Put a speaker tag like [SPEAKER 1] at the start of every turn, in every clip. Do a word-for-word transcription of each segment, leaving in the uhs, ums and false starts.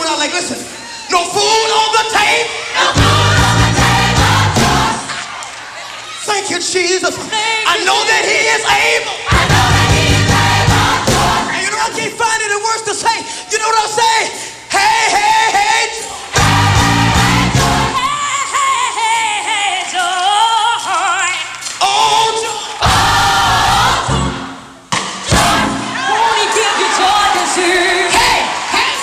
[SPEAKER 1] one I like. Listen. No food on the table.
[SPEAKER 2] No food on the table.
[SPEAKER 1] Thank you, Jesus.
[SPEAKER 2] Thank
[SPEAKER 1] I know that He is able.
[SPEAKER 2] I know that He is able.
[SPEAKER 1] And you know, I can't find any words to say. You know what I'm saying? Hey, hey, hey.
[SPEAKER 2] Hey, hey, hey, hey, joy.
[SPEAKER 1] Oh, joy.
[SPEAKER 2] Won't He give you joy this year?
[SPEAKER 1] Hey, hey.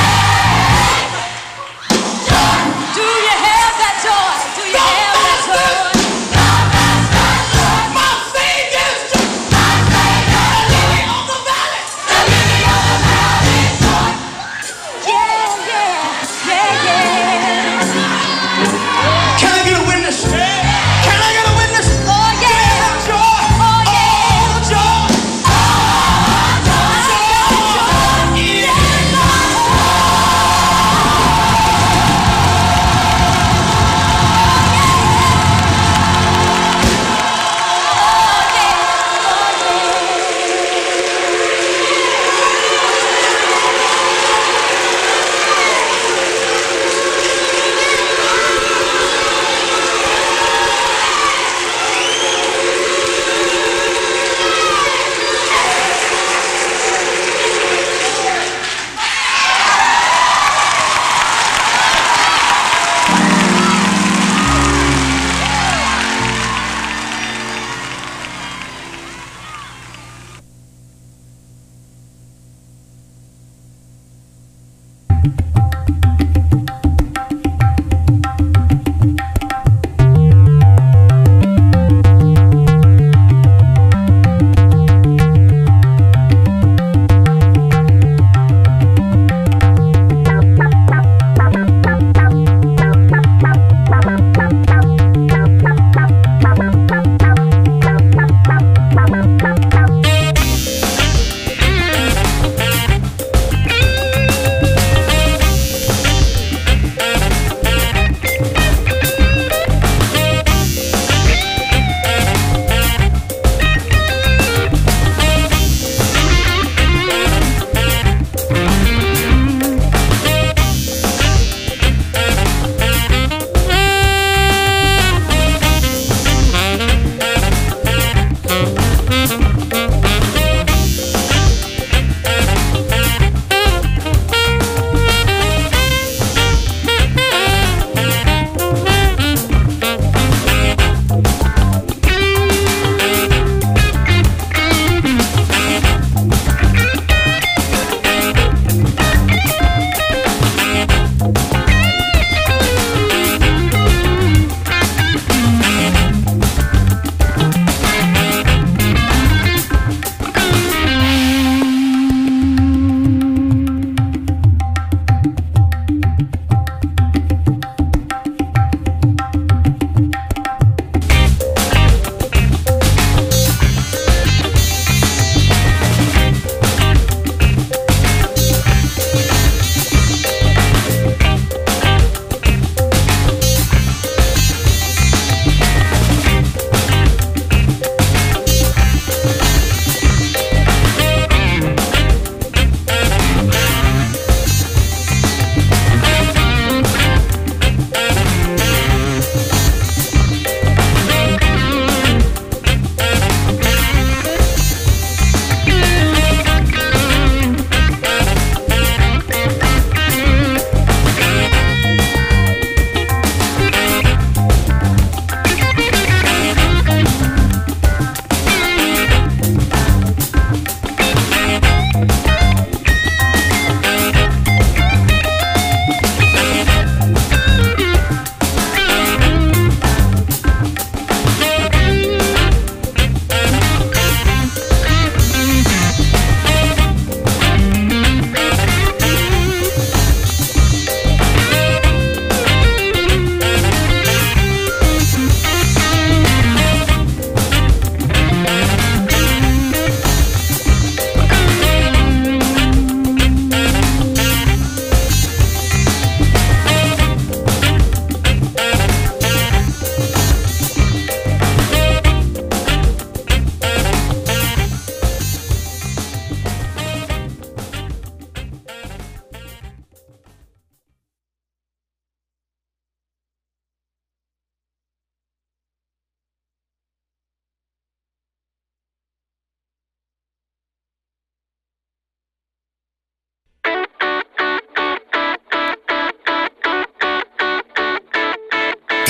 [SPEAKER 2] Do you have that joy? Do you have that joy?
[SPEAKER 1] My Savior's joy. The lily on the valley.
[SPEAKER 2] The lily of the valley is joy.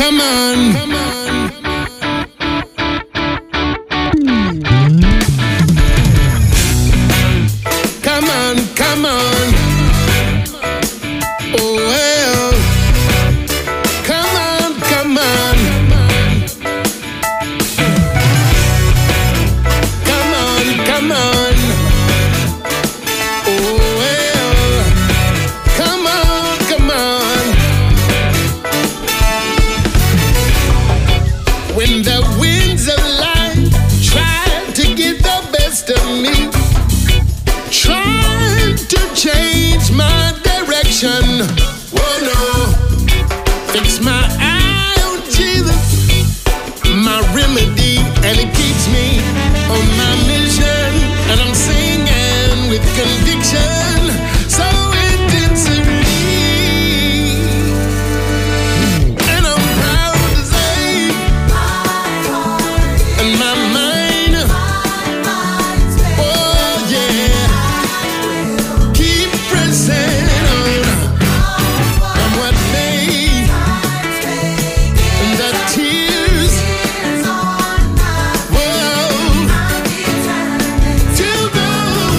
[SPEAKER 3] Come on, come on. Come on, come on. Oh well. Come on, come on. Come on, come on. Oh well. Come on, come on. When the winds of life try to get the best of me, trying to change my direction. Oh no, fix my eye on Jesus, my remedy, and it keeps me on my mission. And I'm singing with conviction, so intensely. And I'm proud to say, my heart and my mind, oh yeah, keep pressing on. Come what may, the tears, whoa, to go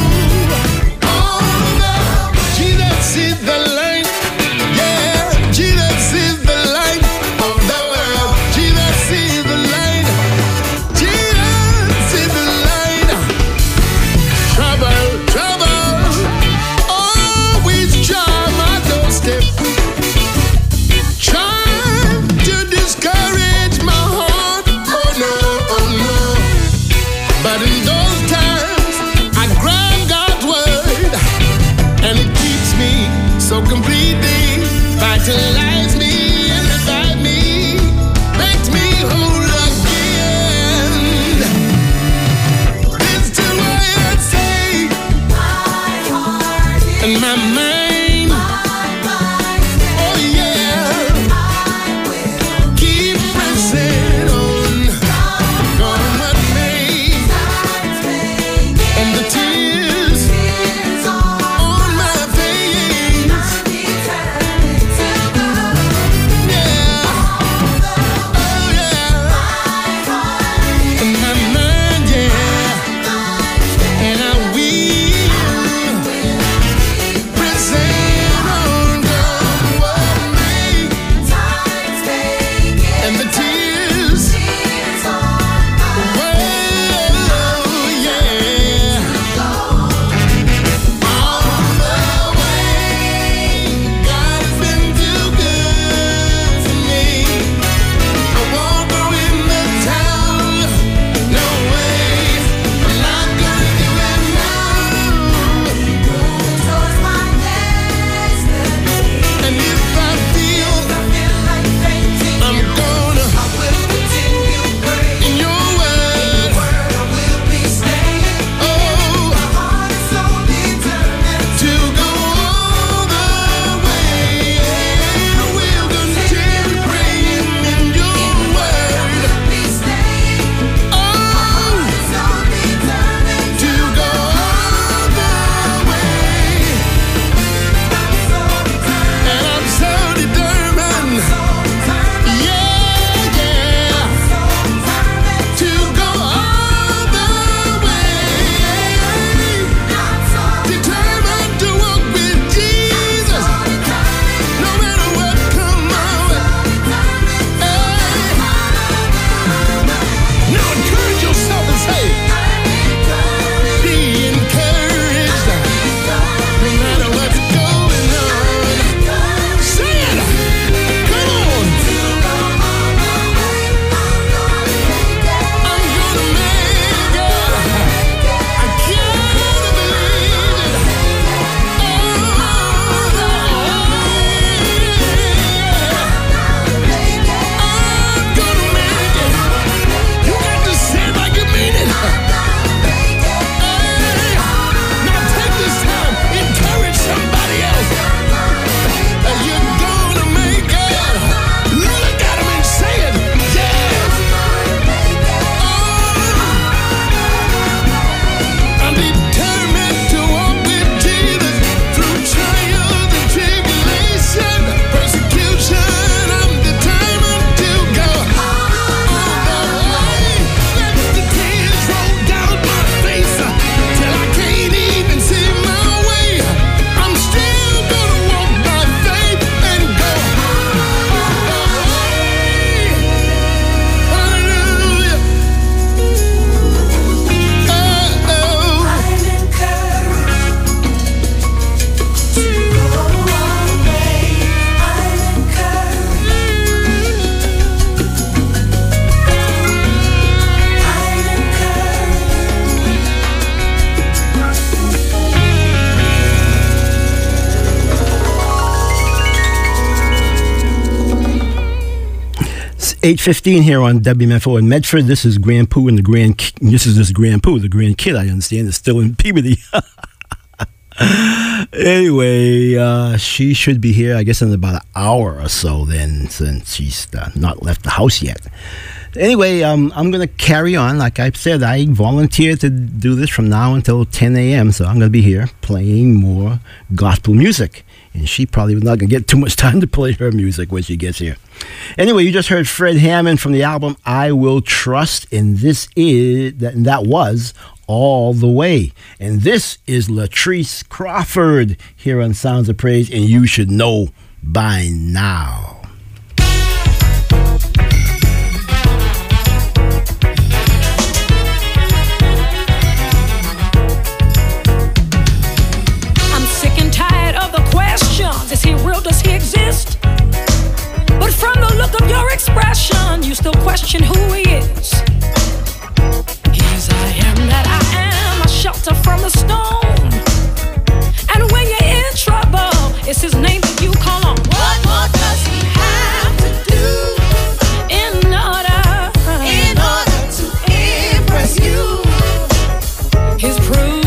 [SPEAKER 3] on. Jesus is the light, yeah, Jesus is the light of the world. Jesus is the light, Jesus is the light. Trouble, trouble, always try my doorstep, trying to discourage my heart. Oh no, oh no. But in those times, I grab God's word, and it keeps me so completely, vitalize me and revive me, makes me whole again. It's the way I say, my heart and my mind, oh yeah, keep pressing on, on what may, and the tears on my face, yeah, oh yeah, and my mind, yeah, and I will present.
[SPEAKER 4] eight fifteen here on W M F O in Medford. This is Grand Poo and the Grand. This is this Grand Poo, the Grand Kid. I understand is still in puberty. Anyway, uh, she should be here, I guess, in about an hour or so. Then, since she's uh, not left the house yet. Anyway, um, I'm going to carry on. Like I said, I volunteered to do this from now until ten a.m., so I'm going to be here playing more gospel music. And she probably was not going to get too much time to play her music when she gets here. Anyway, you just heard Fred Hammond from the album I Will Trust, and this is, and that was All the Way. And this is Latrice Crawford here on Sounds of Praise, and you should know by now.
[SPEAKER 2] Is he real? Does he exist? But from the look of your expression, you still question who he is. He's I am that I am, a shelter from the storm. And when you're in trouble, it's his name that you call on. What more does he have to do in order, in order to impress you? He's proven.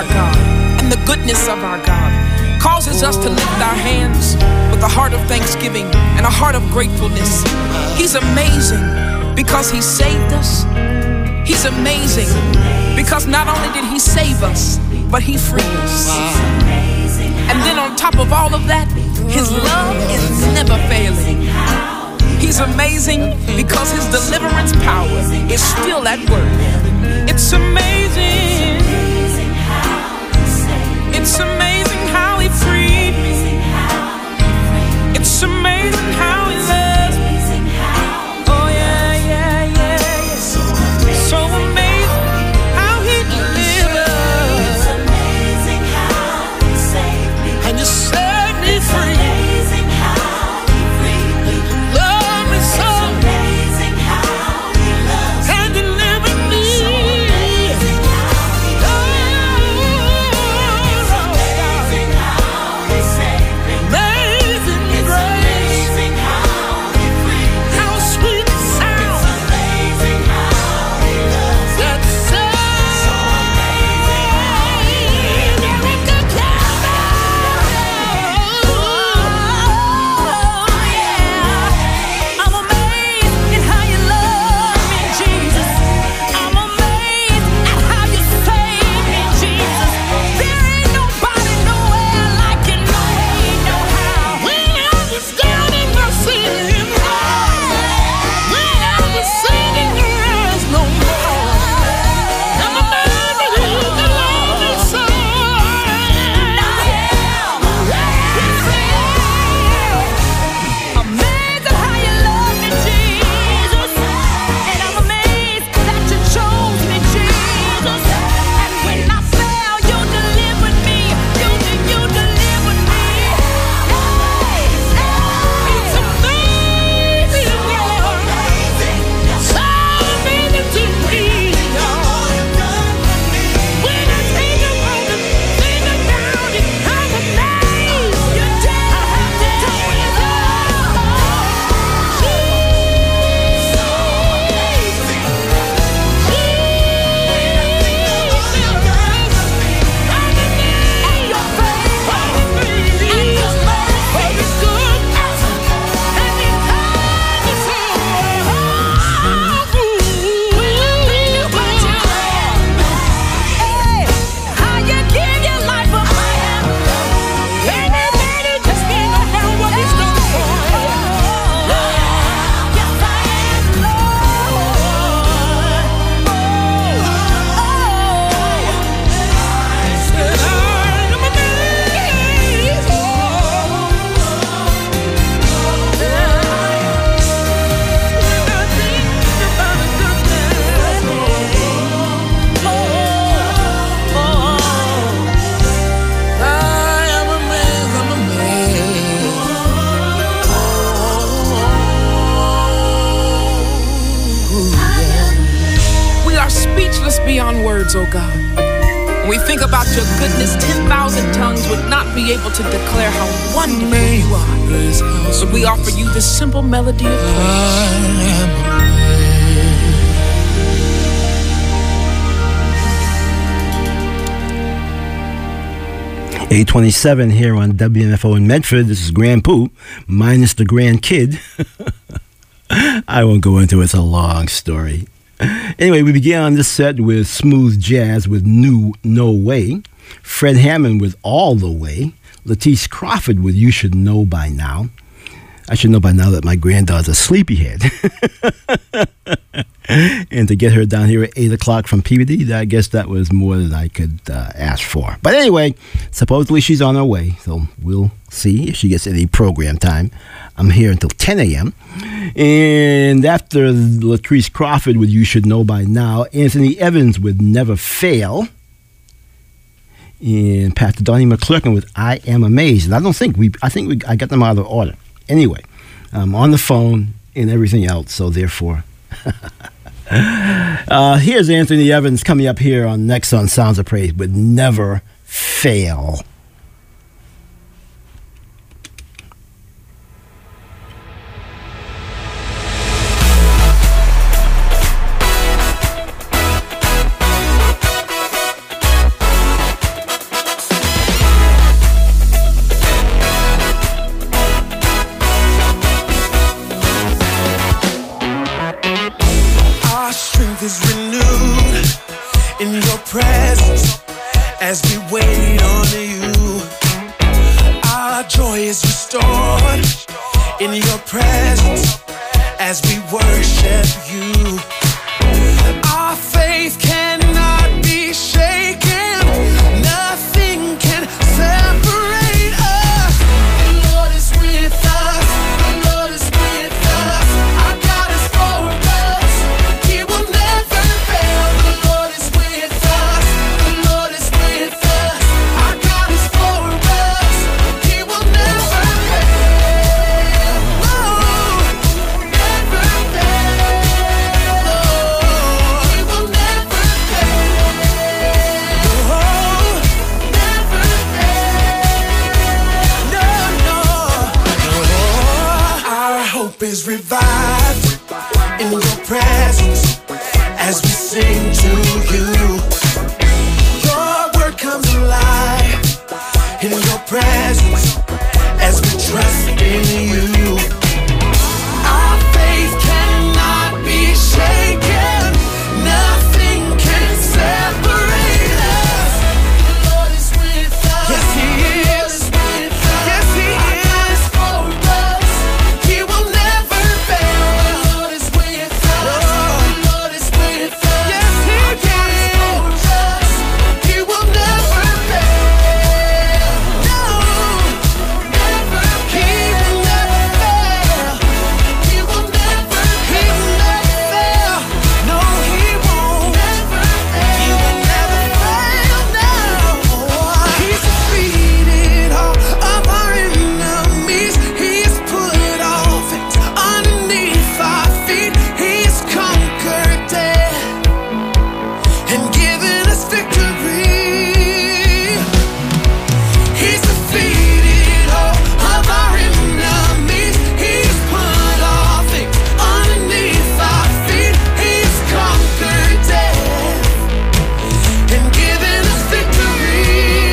[SPEAKER 5] God and the goodness of our God causes us to lift our hands with a heart of thanksgiving and a heart of gratefulness. He's amazing because He saved us. He's amazing because not only did He save us, but He freed us. And then on top of all of that, His love is never failing. He's amazing because His deliverance power is still at work. It's amazing. It's amazing how He freed me. It's amazing how He loves me. Oh yeah, yeah, yeah, yeah. So amazing how He delivers. And You set me free. Beyond words, oh God. When we think about Your goodness, ten thousand tongues would not be able to declare how wonderful You are. So we offer You this simple melody of praise.
[SPEAKER 4] eight twenty-seven here on W M F O in Medford. This is Grand Poo, minus the Grand Kid. I won't go into it. It's a long story. Anyway, we began on this set with smooth jazz with New No Way, Fred Hammond with All the Way, Letice Crawford with You Should Know By Now. I should know by now that my granddaughter's a sleepyhead. And to get her down here at eight o'clock from P B D, I guess that was more than I could uh, ask for. But anyway, supposedly she's on her way, so we'll see if she gets any program time. I'm here until ten a.m. And after Latrice Crawford with You Should Know By Now, Anthony Evans with Never Fail, and Pastor Donnie McClurkin with I Am Amazed. And I don't think we, I think we, I got them out of order. Anyway, I'm on the phone and everything else, so therefore. uh, here's Anthony Evans coming up here on next on Sounds of Praise with Never Fail.
[SPEAKER 1] wait on you. Our joy is restored in your presence as we worship you. Our faith cannot be shaken. Nothing can separate us. The Lord is with us. The Lord is with us. Our God is for us. He will never fail. The Lord is with us. The Lord is with us. Our God is for us. He will never fail. No, never fail. No, He will never fail. Oh, never fail. No, no, no. Our hope is revived in your presence as we sing to you. Your word comes alive in your presence as we trust in you. Our faith cannot be shaken. Nothing can separate us. The Lord is with us. Yes, He is. Yes, He is for us. He will never fail. The Lord is with us. The Lord is with us. Yes, He is for us. He will never fail. No, never. He will never fail. He will never. He will never fail. No, He won't. Never fail. He will never fail. No, He's defeated all of our enemies. He's put all things underneath our feet. He's conquered death and given us victory. He's defeated all of our enemies. He's put all things underneath our feet. He's conquered death and given us victory.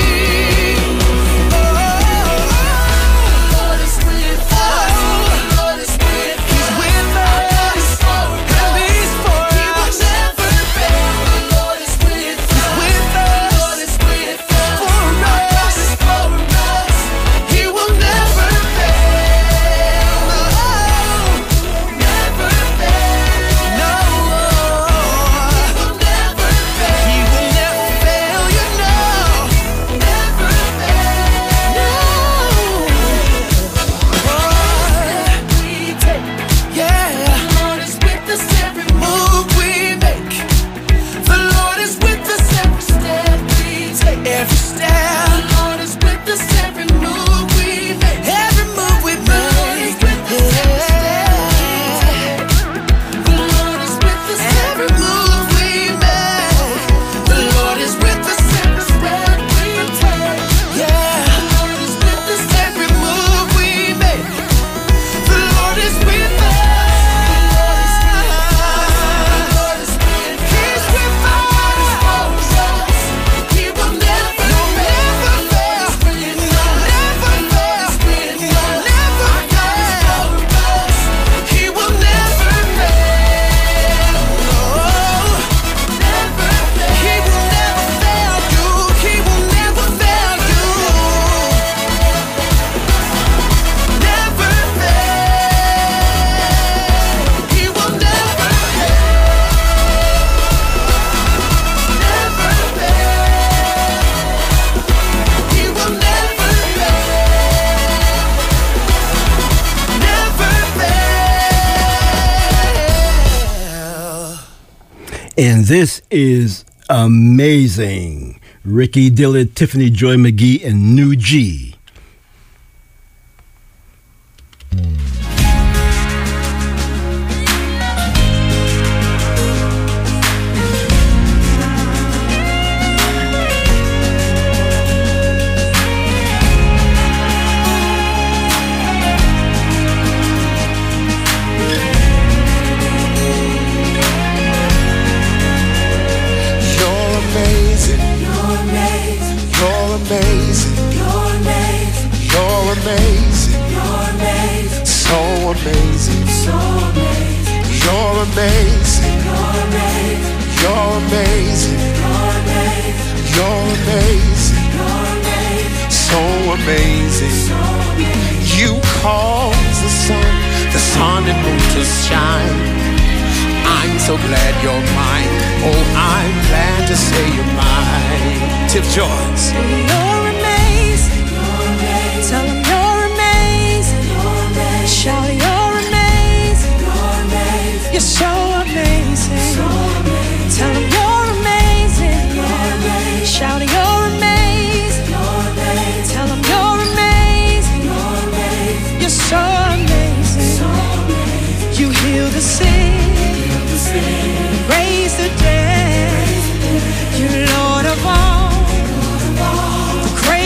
[SPEAKER 1] Oh, the Lord is with us. The Lord is with us. He's with us. And He's for us. He will never fail. The Lord is with us. He's with us. The Lord is with us. For us. For us. He will never fail. No, never fail. No, He will never fail. He will never fail. You know, never fail. No. We take, yeah. The Lord is with us every move we make. The Lord is with us every step we take. Every step. The Lord is with us every move we make. Every move we make. The Lord is with us every step we take. The Lord is with us every move we make. The Lord is with us every step we take. Yeah. The Lord is with us every move we make. The Lord is with us. The Lord is with us. He's with us. He will never, never fail. He'll never fail. He'll never fail. He will never fail. No, never fail. He will never fail you. He will never fail you. Never fail. He will never fail. Never fail. He will never fail. Never fail.
[SPEAKER 4] And this is amazing. Ricky Dillard, Tiffany Joy McGee, and New G.
[SPEAKER 3] You're amazing.
[SPEAKER 1] You're amazing.
[SPEAKER 3] You're amazing.
[SPEAKER 1] You're amazing.
[SPEAKER 3] You're amazing.
[SPEAKER 1] You're amazing.
[SPEAKER 3] So amazing.
[SPEAKER 1] So amazing.
[SPEAKER 3] You're amazing.
[SPEAKER 1] You're amazing.
[SPEAKER 3] You're amazing.
[SPEAKER 1] You're amazing.
[SPEAKER 3] You're amazing.
[SPEAKER 1] You're
[SPEAKER 3] amazing. You cause the sun, the sun and moon to shine. I'm so glad you're mine. Oh, I'm glad to say you're mine. Tip Joyce.
[SPEAKER 2] You're amazing. Tell them you're amazing. Shout you're amazing. You're so amazing. Tell them you're amazing. Shout you're amazing. Tell them you're amazing. You're so amazing. You heal the sick, raise the dead. You're Lord of all, the great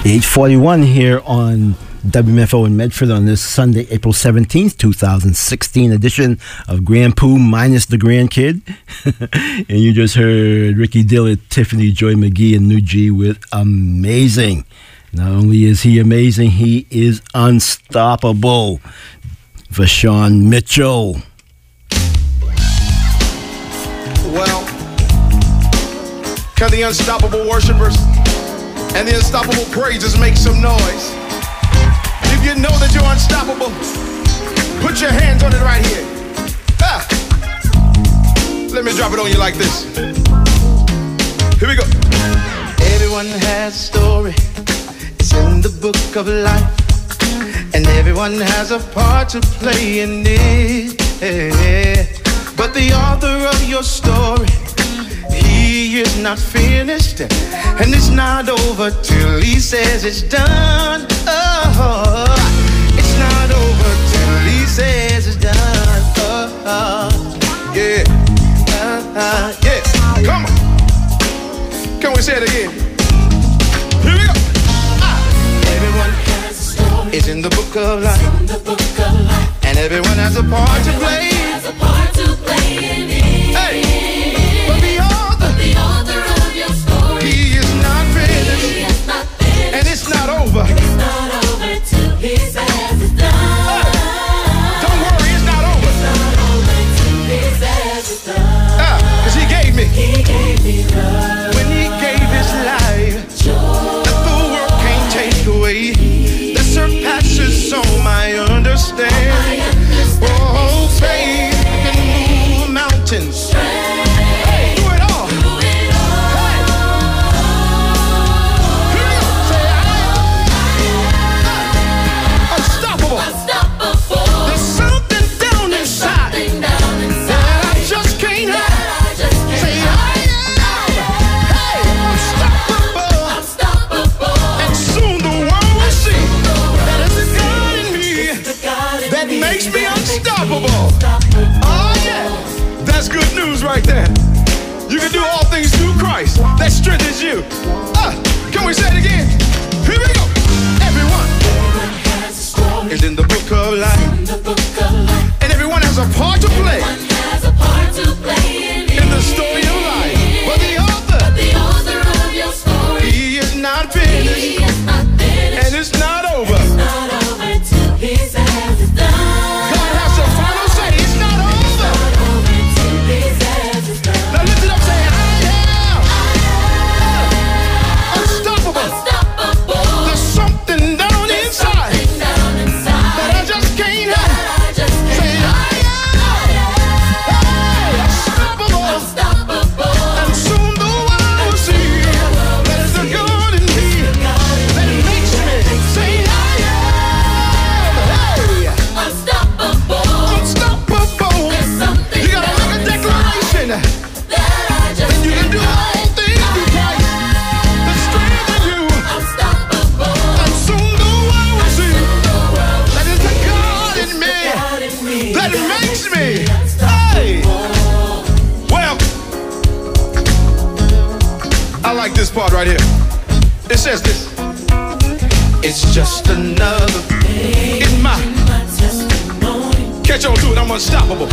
[SPEAKER 4] eight forty-one here on W M F O in Medford on this Sunday, April seventeenth, twenty sixteen edition of Grand Poo minus the grandkid. And you just heard Ricky Dillard, Tiffany Joy McGee, and New G with Amazing. Not only is he amazing, he is unstoppable. Vashawn Mitchell.
[SPEAKER 6] Well, can the unstoppable worshipers and the unstoppable praises make some noise? If you know that you're unstoppable, put your hands on it right here. Ah. Let me drop it on you like this. Here we go. Everyone has a story. It's in the book of life. And everyone has a part to play in it. But the author of your story, he is not finished, and it's not over till he says it's done. Oh, it's not over till he says it's done. Oh, oh yeah, uh, uh, yeah. Come on, can we say it again? Here we go. Ah. Everyone has a story. It's in the book of life. It's in the book of life. And everyone has a part to play. Has a part to play in it. Hey, but the author, but the author of your story, he is not finished. He is not finished. And it's not over. It's not over till he says it's done. Hey, don't worry, it's not over. It's not over till he says it's done. Ah, cause he gave me. He gave me love. When he gave his life, joy that the world can't take away. That surpasses all my understanding. Oh, faith can move mountains. Hey, do it all. Do it all. Hey. Here we go. Say, I am unstoppable. Unstoppable. There's something down There's inside, something down inside that I just can't hide. Say, I am. Hey, unstoppable. Unstoppable. And soon the world will see that it's the God in me that makes me unstoppable. Oh yeah, that's good news right there. You can do all things through Christ that strengthens you. Ah, can we say it again? Here we go. Everyone is in the book of life, and everyone has a part to play in the story of life. But the author, the author of your story, he is not finished, he is not finished. And it's not over. It's not over till he says it's done. God has the final say. It's not over. It's not over till he says it's done. Now lift it up, say, I am, I am unstoppable. Unstoppable. There's something down There's inside, something down inside that I just can't hide. Say, I am, hey, unstoppable. Unstoppable. And soon the world will see that it's the God in me that makes me. Say, I am, hey, unstoppable. Unstoppable. There's something you gotta make a declaration that I just and you can do all things through Christ that strengthen you. Unstoppable. And soon the world will see that it's the God in me that makes me. Hey. Well, I like this part right here. It says this. It's just another in my catch on to it. I'm unstoppable.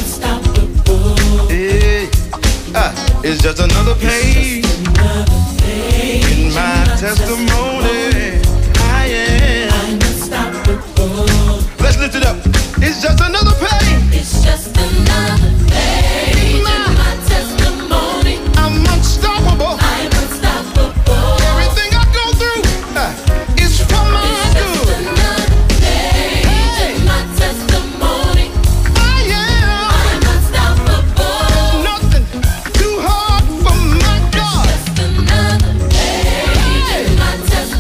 [SPEAKER 6] Hey, ah, it's just another page in my testimony. I am. Let's lift it up. It's just another page. It's just another page in my testimony. I'm unstoppable. I'm unstoppable. Everything I go through uh, is for my it's good. Just another page hey. in my testimony. I am. I'm unstoppable. There's nothing too hard for my God. It's just another page hey. in my testimony.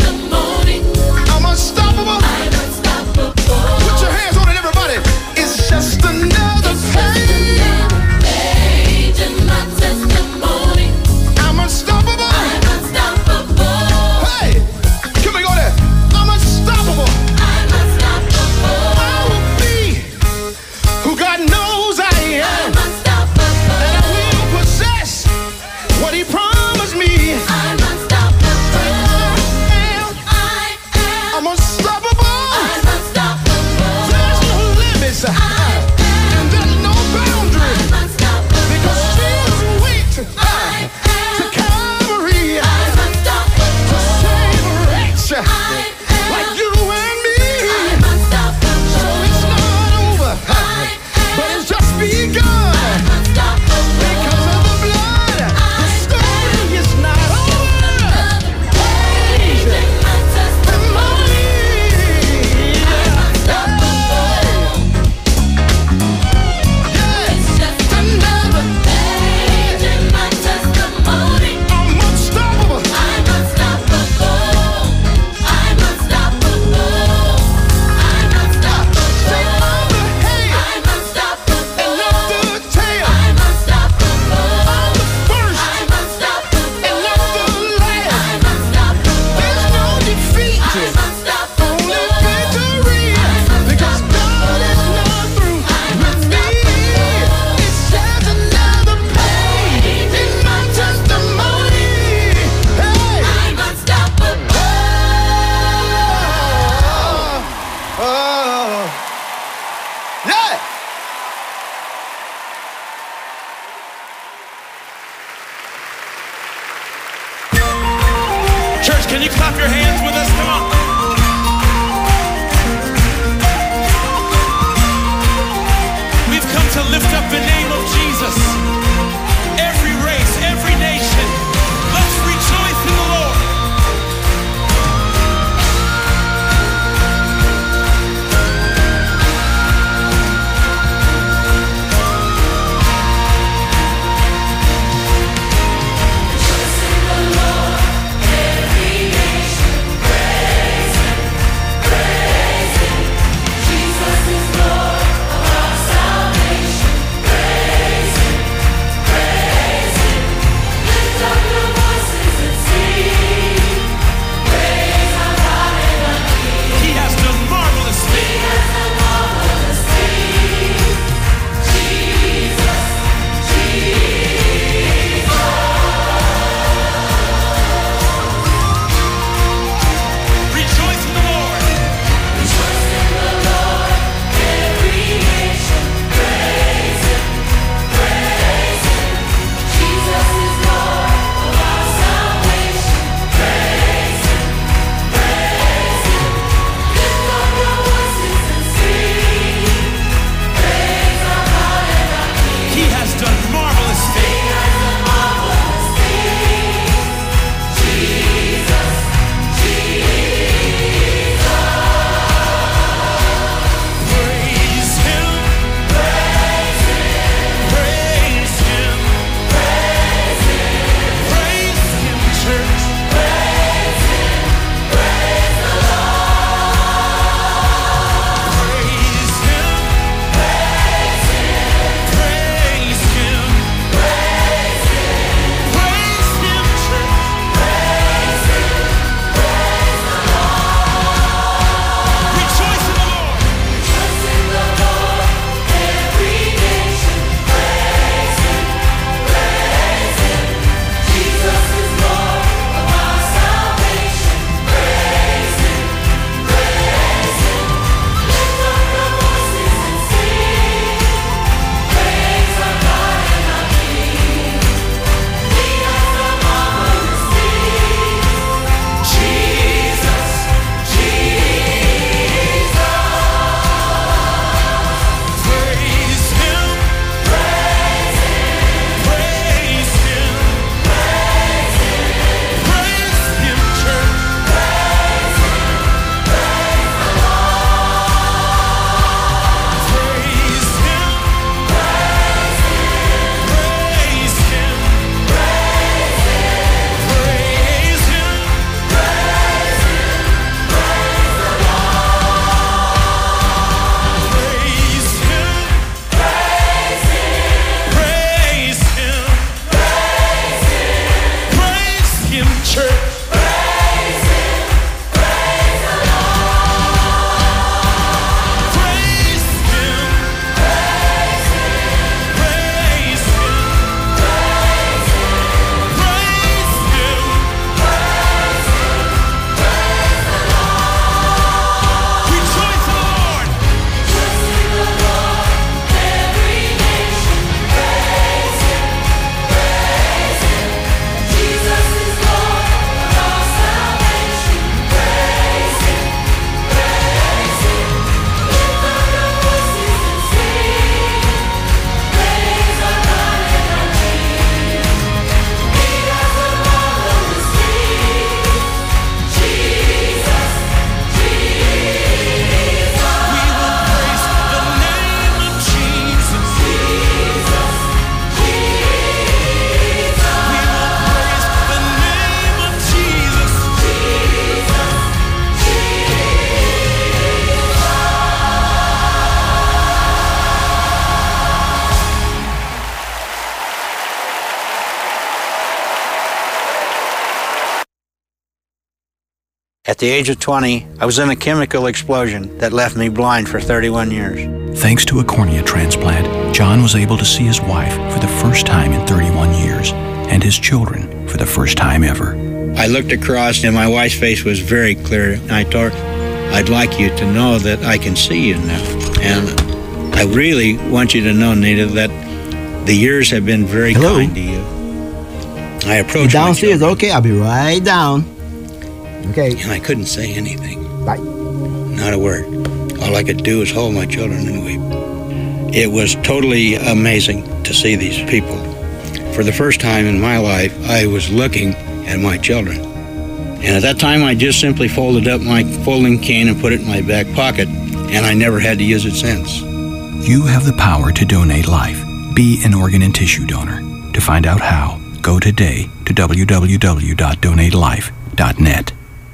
[SPEAKER 7] At the age of twenty, I was in a chemical explosion that left me blind for thirty-one years.
[SPEAKER 8] Thanks to a cornea transplant, John was able to see his wife for the first time in thirty-one years and his children for the first time ever.
[SPEAKER 7] I looked across and my wife's face was very clear. I told her, I'd like you to know that I can see you now. And I really want you to know, Nita, that the years have been very
[SPEAKER 4] Hello?
[SPEAKER 7] kind to you. I
[SPEAKER 4] You
[SPEAKER 7] approached my
[SPEAKER 4] downstairs.
[SPEAKER 7] children,
[SPEAKER 4] Okay, I'll be right down. Okay.
[SPEAKER 7] and I couldn't say anything.
[SPEAKER 4] Bye.
[SPEAKER 7] Not a word. All I could do was hold my children and weep. It was totally amazing to see these people. For the first time in my life, I was looking at my children. And at that time, I just simply folded up my folding cane and put it in my back pocket, and I never had to use it since.
[SPEAKER 8] You have the power to donate life. Be an organ and tissue donor. To find out how, go today to w w w dot donate life dot net.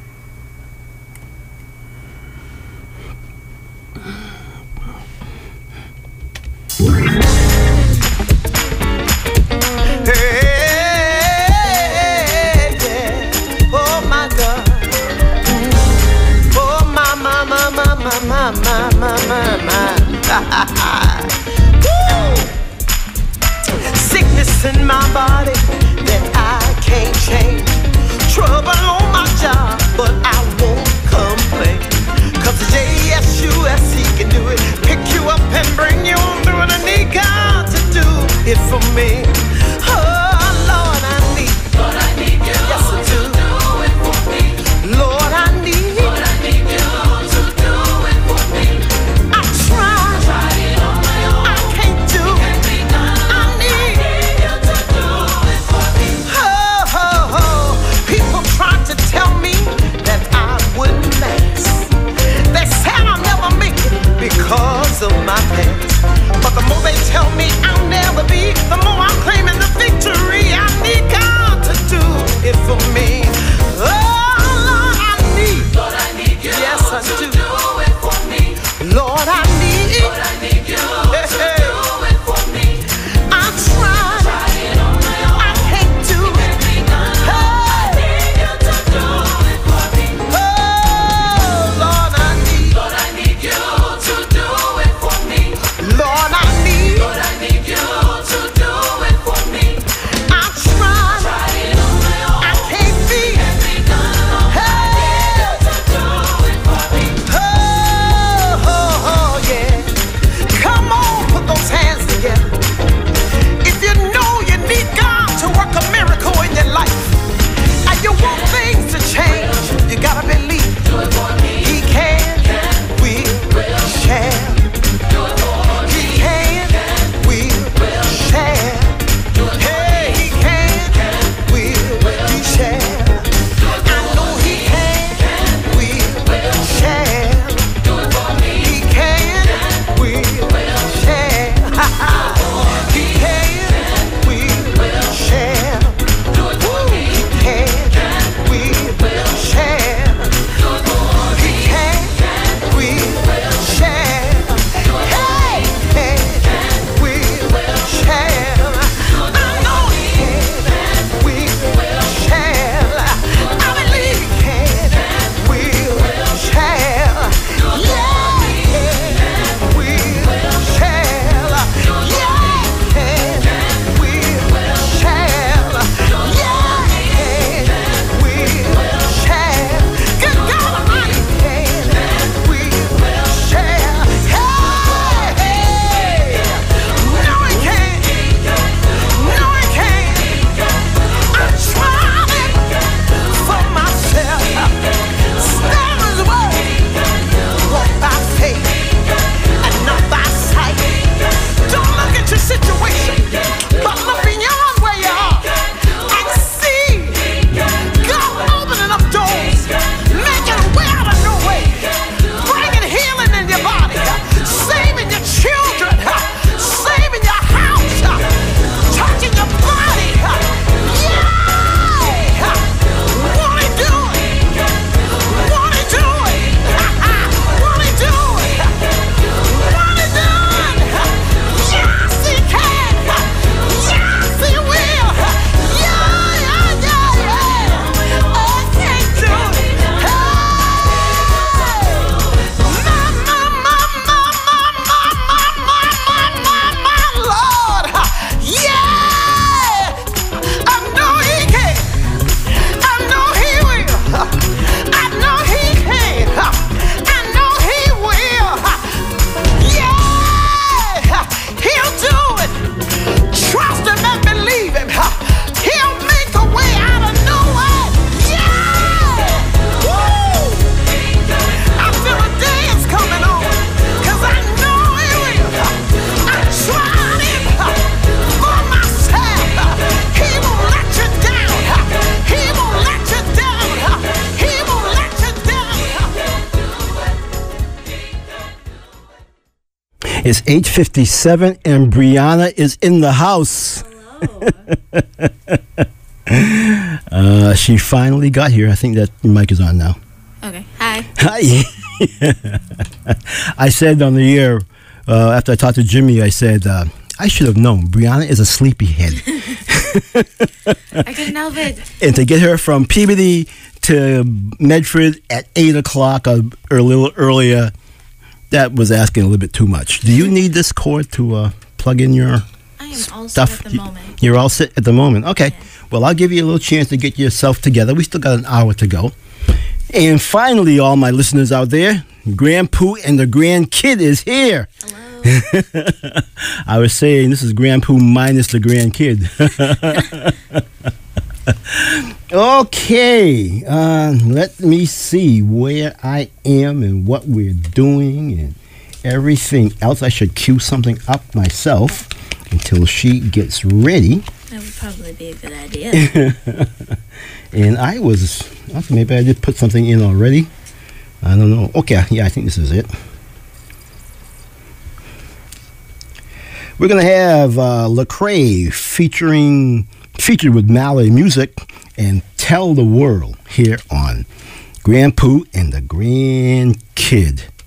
[SPEAKER 9] My, my, my, my, my. Woo! Sickness in my body that I can't change. Trouble on my job, but I won't complain. Cause the J S U S C can do it. Pick you up and bring you on through. And I need God to do it for me. Oh, Lord, I need. Lord, I need you. Yes, I do. To do it for me. Lord, I need. Lord, I need you. Tell me
[SPEAKER 4] It's eight fifty-seven and Brianna is in the house. uh, she finally got here. I think that mic is on now.
[SPEAKER 10] Okay. Hi.
[SPEAKER 4] Hi. I said on the air, uh, after I talked to Jimmy, I said, uh, I should have known. Brianna is a sleepyhead.
[SPEAKER 10] I couldn't help it.
[SPEAKER 4] And to get her from Peabody to Medford at eight o'clock or, or a little earlier, that was asking a little bit too much. Do you need this cord to uh, plug in your
[SPEAKER 10] I am all
[SPEAKER 4] stuff?
[SPEAKER 10] set at the moment.
[SPEAKER 4] You're all set at the moment. Okay.
[SPEAKER 10] Yeah.
[SPEAKER 4] Well, I'll give you a little chance to get yourself together. We still got an hour to go. And finally, all my listeners out there, Grandpoo and the Grandkid is here.
[SPEAKER 10] Hello.
[SPEAKER 4] I was saying this is Grandpoo minus the Grandkid. Okay, uh, let me see where I am and what we're doing and everything else. I should cue something up myself until she gets ready.
[SPEAKER 10] That would probably be a good idea.
[SPEAKER 4] And I was, okay, maybe I did put something in already. I don't know. Okay, yeah, I think this is it. We're going to have uh, Lecrae featuring, featured with Mallory Music and Tell the World here on Grandpoo and the Grandkid.